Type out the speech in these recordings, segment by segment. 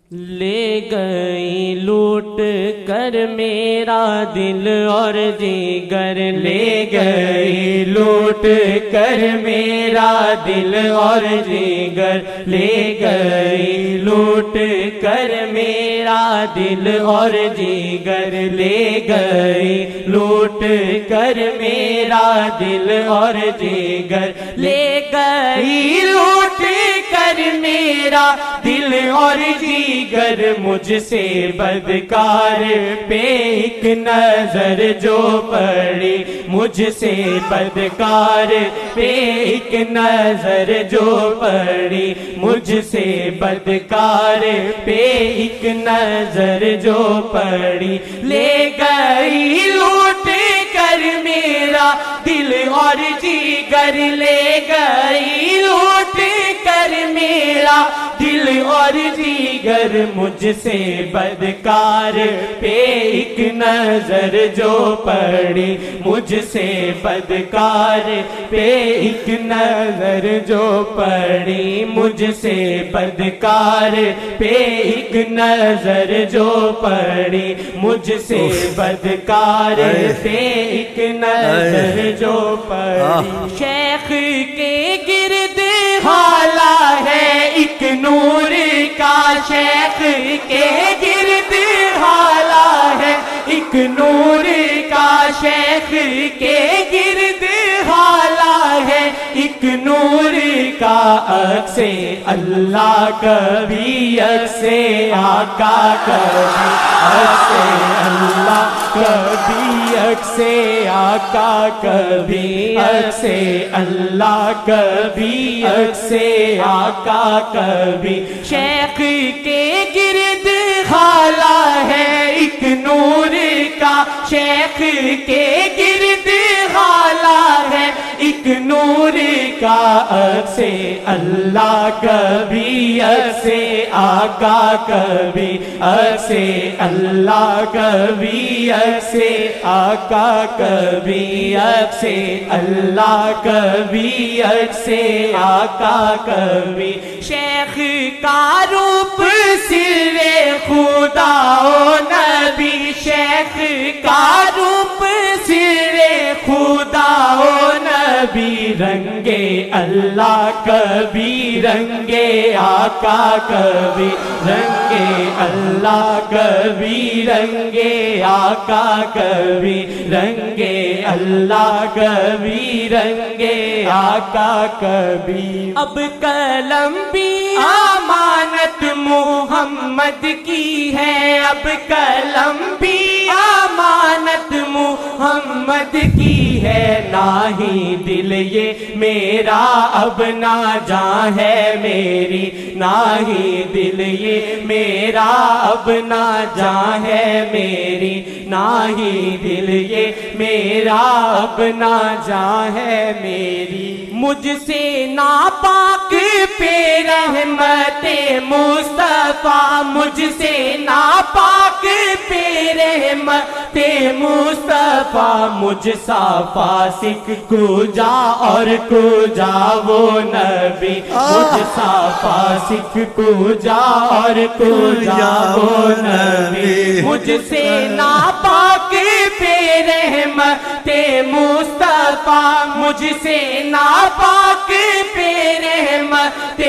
لے گئی لوٹ کر میرا دل اور جگر، لے گئی لوٹ کر میرا دل اور جگر، لے گئی لوٹ کر میرا دل اور جگر، لے گئی لوٹ کر میرا دل اور جگر، لے گئی لوٹ کر میرا دل اور جگر، مجھ سے بدکار پہ ایک نظر جو پڑی، مجھ سے بدکار پہ ایک نظر جو پڑی، مجھ سے بدکار پہ ایک نظر جو پڑی، لے گئی لوٹ کر میرا دل اور جگر، لے گئی لوٹ کر میرا دل اور جگر، مجھ سے بدکار پہ ایک نظر جو پڑی، مجھ سے بدکار پہ ایک نظر جو پڑی، مجھ سے بدکار پہ ایک نظر جو پڑی، مجھ سے بدکار پہ ایک نظر جو پڑی، شیخ کے گرد حالا ہے ایک نور کا، شیخ کے گرد حالا ہے ایک نور کا، شیخ کے گرد حالا ہے ایک نور کا، عکس اللہ کبھی عکس آقا کبھی عکس اللہ کبھی عکس آقا کبھی عکس اللہ کبھی عکس آقا کبھی، شیخ کے گرد حالا ہے ایک نور کا، شیخ کے گرد حالا ہے ایک نور کا، عکس اللہ کبھی عکس آقا کبھی عکس اللہ کبھی عکس آقا کبھی عکس اللہ کبھی عکس آقا کبھی، شیخ کا روپ سر خدا و نبی، شیخ کا روپ سر خدا و نبی، رنگے اللہ کبھی رنگے آقا کبھی رنگے اللہ کبھی رنگے آقا کبھی رنگے اللہ کبھی رنگے آقا کبھی، اب قلم بھی امانت محمد کی ہے، اب قلم بھی امانت محمد کی ہے، نہ ہی دل یہ میرا اب نہ جاں ہے میری، نہ ہی دل یہ میرا اب نہ جاں ہے میری، نہ ہی دل یہ میرا اب نہ جاں ہے میری، مجھ سے ناپاک پہ رحمت مصطفیٰ، مجھ سے ناپاک پہ رحمت مصطفیٰ، مجھ سا فاسق کو جا اور کو جا وہ نبی، مجھ سا فاسق کو جا اور کو جا وہ نبی، مجھ سے ناپاک پہ رحمت مصطفیٰ، مجھ سے ناپاک پہ رحمت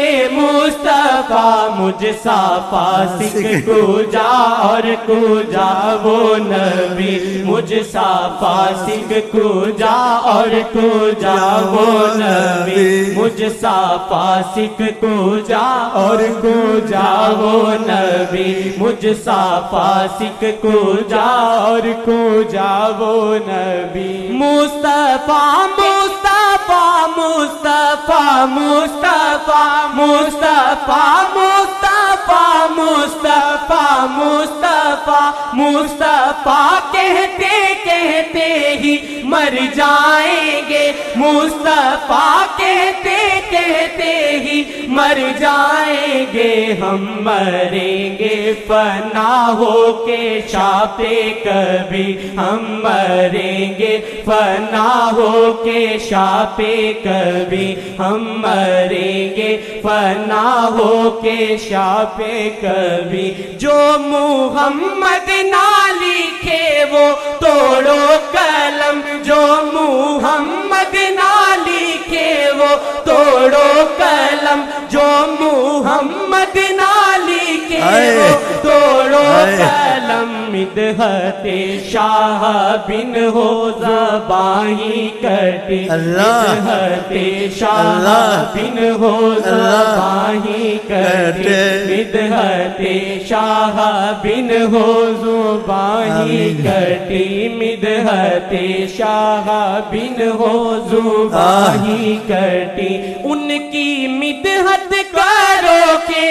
مصطفیٰ، مجھ سا فاسق کو جا اور کو جا وہ نبی، مجھ سا فاسق کو جا اور کو جا وہ نبی، مجھ سا فاسق کو جا اور کو جا وہ نبی، مجھ سا فاسق کو جا اور کو جا وہ نبی، مصطفیٰ مصطفیٰ مصطفیٰ مصطفیٰ مصطفیٰ مصطفیٰ مصطفیٰ مصطفیٰ مصطفیٰ کہتے کہتے ہی مر جائیں گے، مصطفیٰ کہتے کہتے ہی مر جائیں گے ہم مریں گے فنا ہو کے شاپے کبھی ہم مریں گے فنا ہو کے شاپے کبھی ہم مریں گے فنا ہو کے شاپے کبھی جو محمد نہ لکھے وہ توڑو قلم جو محمد نہ لکھے وہ توڑو قلم جو محمد نہ لکھے وہ توڑو قلم مدحت شاہ بن ہو زبانی کٹی مدحت شاہ بن ہو زبانی کٹی مدحت شاہ بن ہو زبانی کٹی مدحت شاہ بن ہو زبانی کٹی ان کی مدحت کرو کہ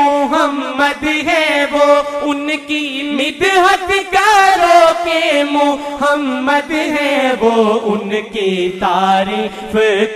محمد ہے وہ ان کی مدحت کرو کہ محمد ہے وہ ان کی تعریف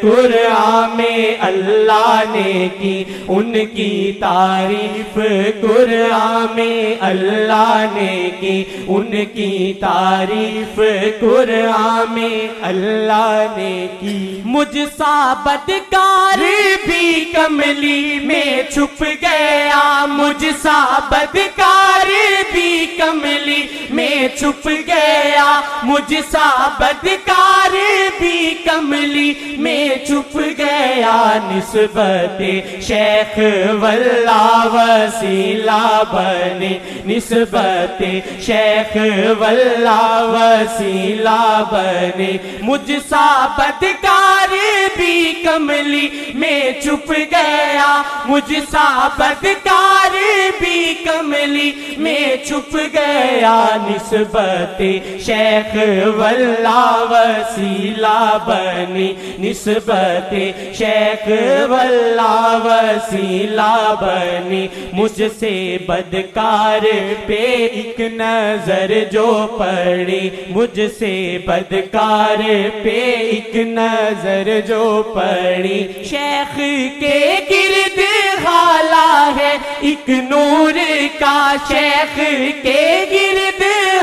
قرآن میں اللہ نے کی ان کی تعریف قرآن میں اللہ نے کی ان کی تعریف قرآن میں اللہ نے کی مجھ سا بدکار بھی کملی میں چھپ گیا مجھ سا بدکار بھی کملی میں چھپ گیا مجھ سا بدکار بھی کملی میں چھپ گیا نسبت شیخ واللہ وسیلہ بنے نسبت شیخ واللہ وسیلہ بنے مجھ سا بدکار بھی کملی میں چھپ گیا مجھ سا بدکار بھی کملی میں چھپ گیا نسبت شیخ واللہ وسیلہ بنی نسبت شیخ واللہ وسیلہ بنی مجھ سے بدکار پہ ایک نظر جو پڑی مجھ سے بدکار پہ ایک نظر جو پڑی شیخ کے گرد حالہ ہے ایک نور کا شیخ کے گرد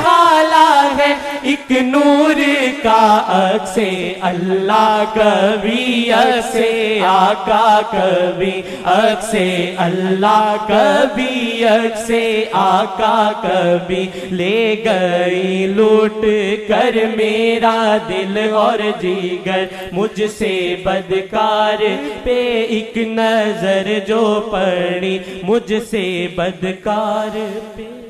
حالہ ہے ایک نور کا عکس اللہ کبھی عکس آقا کبھی عکس اللہ کبھی عکس آقا کبھی لے گئی لوٹ کر میرا دل اور جگر مجھ سے بدکار پہ ایک نظر جو پڑی مجھ سے بدکار پہ